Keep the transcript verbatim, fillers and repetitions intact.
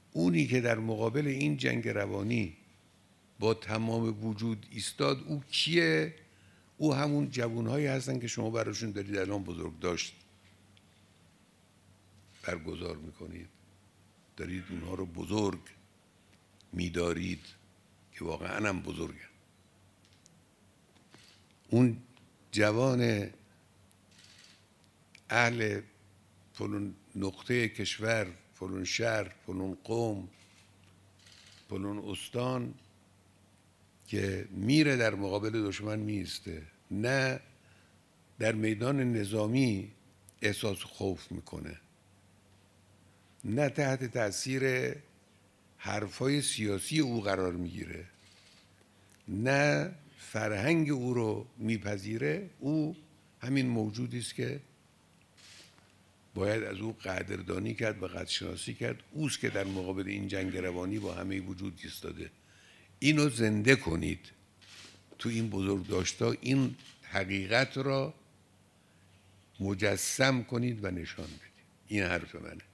اونی که در مقابل این جنگ روانی با تمام وجود ایستاد، او کیه؟ او همون جوانهایی هستن که شما براشون دارید الان بزرگ داشت برگزار میکنید، دارید اونها رو بزرگ میدارید که واقعا هم بزرگن. اون جوان اهل فلون نقطه کشور، فلون شهر، فلون قوم، فلون استان که میره در مقابل دشمن میسته، نه در میدان نظامی احساس خوف میکنه، نه تحت تاثیر حرفای سیاسی او قرار میگیره، نه فرهنگ او رو میپذیره. او همین موجودی است که باید از او قدردانی کرد و قدرشناسی کرد. اوست که در مقابل این جنگ روانی با همه وجود ایستاده. اینو زنده کنید تو این بزرگداشت‌ها، این حقیقت را مجسم کنید و نشان بدید. این حرف منه.